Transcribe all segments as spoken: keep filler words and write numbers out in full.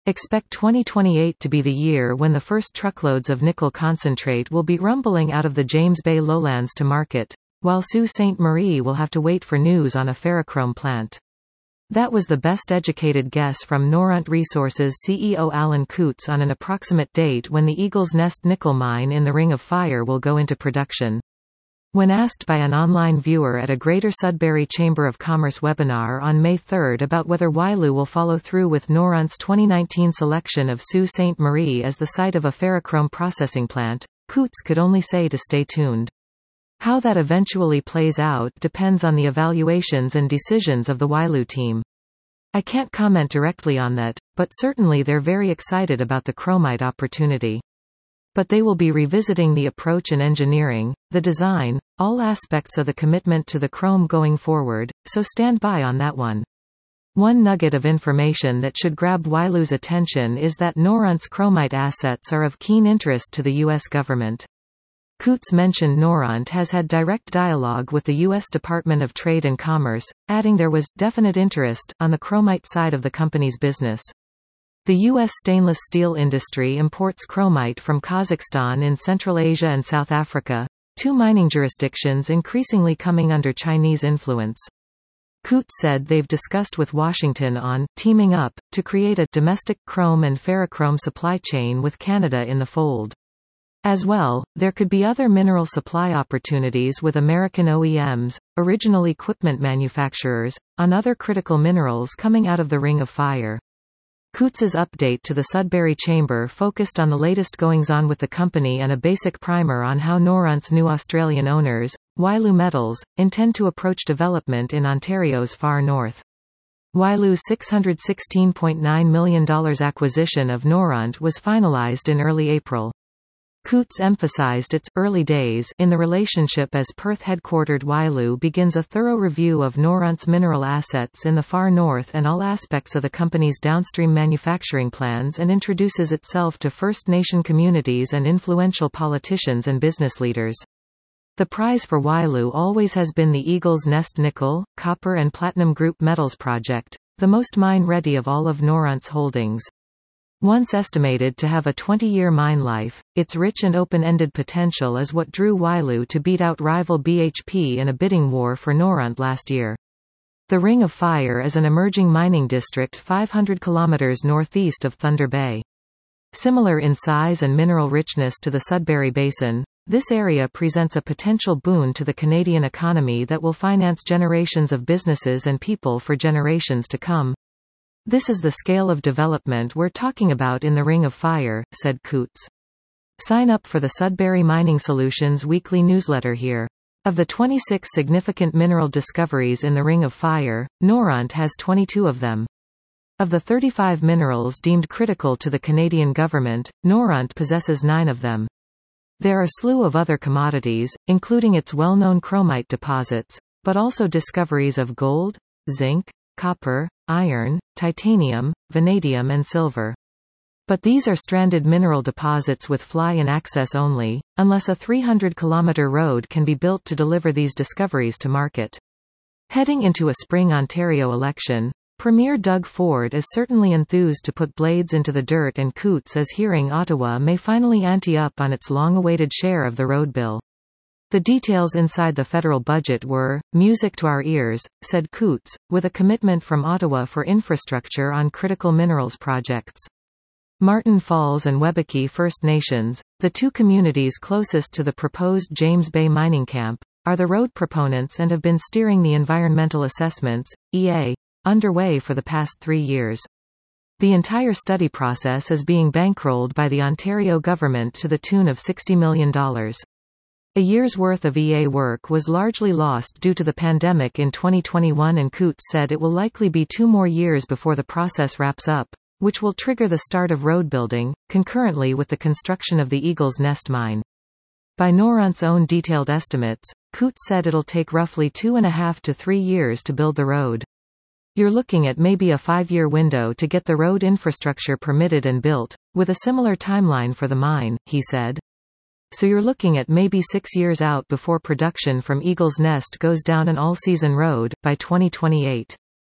Expect twenty twenty-eight to be the year when the first truckloads of nickel concentrate will be rumbling out of the James Bay lowlands to market, while Sault Ste. Marie will have to wait for news on a ferrochrome plant. That was the best educated guess from Noront Resources C E O Alan Coutts on an approximate date when the Eagle's Nest nickel mine in the Ring of Fire will go into production. When asked by an online viewer at a Greater Sudbury Chamber of Commerce webinar on May third about whether Wyloo will follow through with Noront's twenty nineteen selection of Sault Ste. Marie as the site of a ferrochrome processing plant, Coutts could only say to stay tuned. How that eventually plays out depends on the evaluations and decisions of the Wyloo team. I can't comment directly on that, but certainly they're very excited about the chromite opportunity. But they will be revisiting the approach and engineering, the design, all aspects of the commitment to the chrome going forward, so stand by on that one. One nugget of information that should grab Wyloo's attention is that Noront's chromite assets are of keen interest to the U S government. Coutts mentioned Noront has had direct dialogue with the U S Department of Trade and Commerce, adding there was definite interest on the chromite side of the company's business. The U S stainless steel industry imports chromite from Kazakhstan in Central Asia and South Africa, two mining jurisdictions increasingly coming under Chinese influence. Coutts said they've discussed with Washington on teaming up to create a domestic chrome and ferrochrome supply chain with Canada in the fold. As well, there could be other mineral supply opportunities with American O E Ms, original equipment manufacturers, on other critical minerals coming out of the Ring of Fire. Coutts's update to the Sudbury Chamber focused on the latest goings-on with the company and a basic primer on how Noront's new Australian owners, Wyloo Metals, intend to approach development in Ontario's far north. Wyloo's six hundred sixteen point nine million dollars acquisition of Noront was finalized in early April. Coutts emphasized its early days in the relationship as Perth-headquartered Wyloo begins a thorough review of Noront's mineral assets in the far north and all aspects of the company's downstream manufacturing plans and introduces itself to First Nation communities and influential politicians and business leaders. The prize for Wyloo always has been the Eagle's Nest nickel, copper and platinum group metals project, the most mine-ready of all of Noront's holdings. Once estimated to have a twenty-year mine life, its rich and open-ended potential is what drew Wyloo to beat out rival B H P in a bidding war for Noront last year. The Ring of Fire is an emerging mining district five hundred kilometers northeast of Thunder Bay. Similar in size and mineral richness to the Sudbury Basin, this area presents a potential boon to the Canadian economy that will finance generations of businesses and people for generations to come. This is the scale of development we're talking about in the Ring of Fire, said Coutts. Sign up for the Sudbury Mining Solutions weekly newsletter here. Of the twenty-six significant mineral discoveries in the Ring of Fire, Noront has twenty-two of them. Of the thirty-five minerals deemed critical to the Canadian government, Noront possesses nine of them. There are a slew of other commodities, including its well-known chromite deposits, but also discoveries of gold, zinc, copper, iron, titanium, vanadium and silver. But these are stranded mineral deposits with fly-in access only, unless a three hundred kilometer road can be built to deliver these discoveries to market. Heading into a spring Ontario election, Premier Doug Ford is certainly enthused to put blades into the dirt, and Coutts is hearing Ottawa may finally ante up on its long-awaited share of the road bill. The details inside the federal budget were music to our ears, said Coutts, with a commitment from Ottawa for infrastructure on critical minerals projects. Martin Falls and Webeki First Nations, the two communities closest to the proposed James Bay mining camp, are the road proponents and have been steering the environmental assessments, E A, underway for the past three years. The entire study process is being bankrolled by the Ontario government to the tune of sixty million dollars. A year's worth of E A work was largely lost due to the pandemic in twenty twenty-one, and Coutts said it will likely be two more years before the process wraps up, which will trigger the start of road building, concurrently with the construction of the Eagle's Nest mine. By Noront's own detailed estimates, Coutts said it'll take roughly two and a half to three years to build the road. You're looking at maybe a five-year window to get the road infrastructure permitted and built, with a similar timeline for the mine, he said. So you're looking at maybe six years out before production from Eagle's Nest goes down an all-season road, by twenty twenty-eight.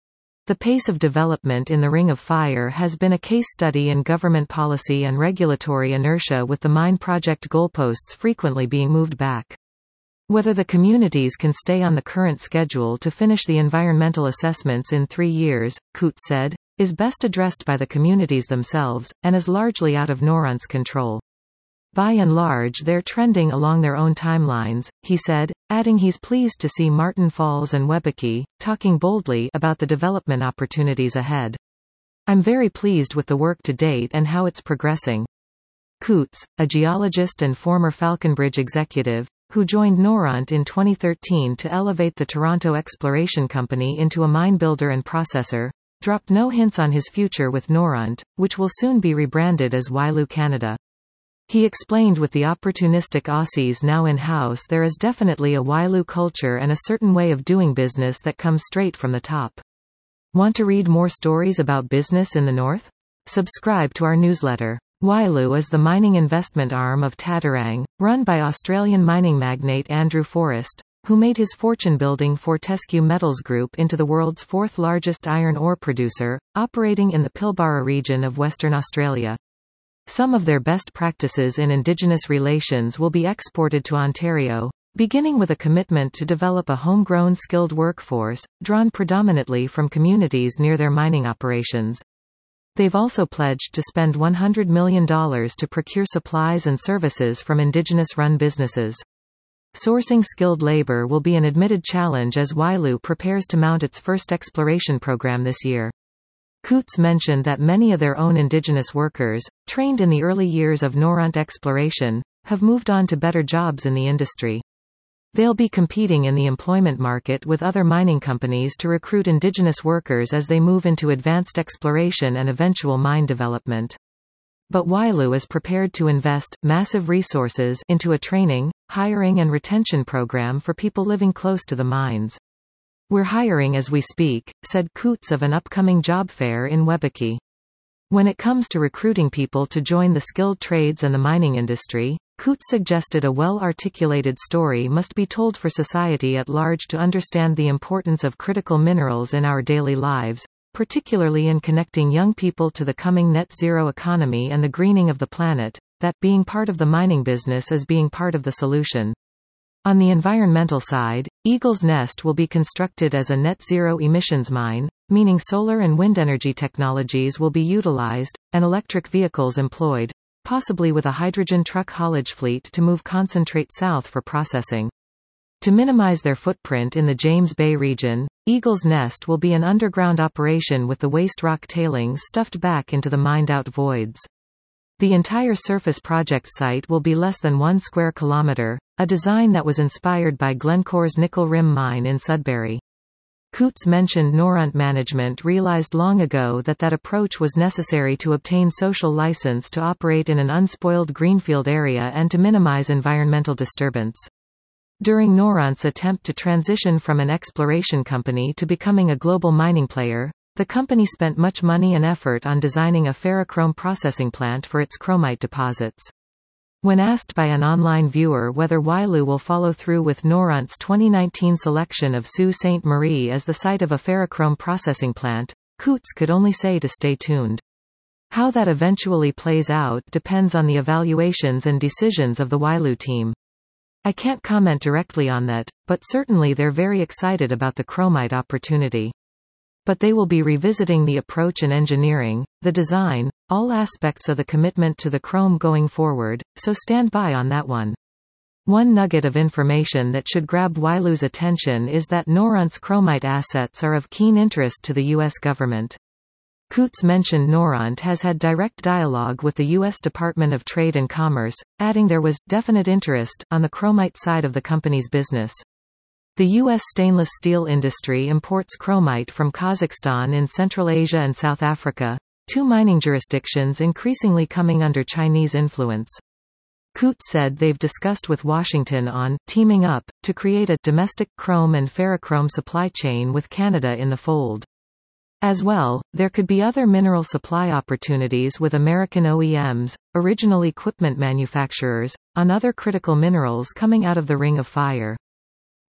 The pace of development in the Ring of Fire has been a case study in government policy and regulatory inertia, with the mine project goalposts frequently being moved back. Whether the communities can stay on the current schedule to finish the environmental assessments in three years, Coutts said, is best addressed by the communities themselves, and is largely out of Norront's control. By and large they're trending along their own timelines, he said, adding he's pleased to see Martin Falls and Webbeke talking boldly about the development opportunities ahead. I'm very pleased with the work to date and how it's progressing. Coutts, a geologist and former Falconbridge executive, who joined Norront in twenty thirteen to elevate the Toronto Exploration Company into a mine builder and processor, dropped no hints on his future with Norront, which will soon be rebranded as Wyloo Canada. He explained, with the opportunistic Aussies now in-house, there is definitely a Wyloo culture and a certain way of doing business that comes straight from the top. Want to read more stories about business in the North? Subscribe to our newsletter. Wyloo is the mining investment arm of Tatarang, run by Australian mining magnate Andrew Forrest, who made his fortune building Fortescue Metals Group into the world's fourth largest iron ore producer, operating in the Pilbara region of Western Australia. Some of their best practices in Indigenous relations will be exported to Ontario, beginning with a commitment to develop a homegrown skilled workforce, drawn predominantly from communities near their mining operations. They've also pledged to spend one hundred million dollars to procure supplies and services from Indigenous-run businesses. Sourcing skilled labor will be an admitted challenge as Wyloo prepares to mount its first exploration program this year. Coutts mentioned that many of their own Indigenous workers, trained in the early years of Norront exploration, have moved on to better jobs in the industry. They'll be competing in the employment market with other mining companies to recruit Indigenous workers as they move into advanced exploration and eventual mine development. But Wyloo is prepared to invest massive resources into a training, hiring and retention program for people living close to the mines. We're hiring as we speak, said Coutts of an upcoming job fair in Webbeke. When it comes to recruiting people to join the skilled trades and the mining industry, Coutts suggested a well-articulated story must be told for society at large to understand the importance of critical minerals in our daily lives, particularly in connecting young people to the coming net-zero economy and the greening of the planet, that being part of the mining business is being part of the solution. On the environmental side, Eagle's Nest will be constructed as a net-zero emissions mine, meaning solar and wind energy technologies will be utilized, and electric vehicles employed, possibly with a hydrogen truck haulage fleet to move concentrate south for processing. To minimize their footprint in the James Bay region, Eagle's Nest will be an underground operation with the waste rock tailings stuffed back into the mined-out voids. The entire surface project site will be less than one square kilometre, a design that was inspired by Glencore's Nickel Rim mine in Sudbury. Coutts mentioned Norront management realized long ago that that approach was necessary to obtain social license to operate in an unspoiled greenfield area and to minimize environmental disturbance. During Norront's attempt to transition from an exploration company to becoming a global mining player, the company spent much money and effort on designing a ferrochrome processing plant for its chromite deposits. When asked by an online viewer whether Wyloo will follow through with Norront's twenty nineteen selection of Sault Ste. Marie as the site of a ferrochrome processing plant, Coutts could only say to stay tuned. How that eventually plays out depends on the evaluations and decisions of the Wyloo team. I can't comment directly on that, but certainly they're very excited about the chromite opportunity. But they will be revisiting the approach and engineering, the design, all aspects of the commitment to the chrome going forward, so stand by on that one. One nugget of information that should grab Wyloo's attention is that Norront's chromite assets are of keen interest to the U S government. Coutts mentioned Norront has had direct dialogue with the U S Department of Trade and Commerce, adding there was definite interest on the chromite side of the company's business. The U S stainless steel industry imports chromite from Kazakhstan in Central Asia and South Africa, two mining jurisdictions increasingly coming under Chinese influence. Coutts said they've discussed with Washington on teaming up to create a domestic chrome and ferrochrome supply chain with Canada in the fold. As well, there could be other mineral supply opportunities with American O E Ms, original equipment manufacturers, on other critical minerals coming out of the Ring of Fire.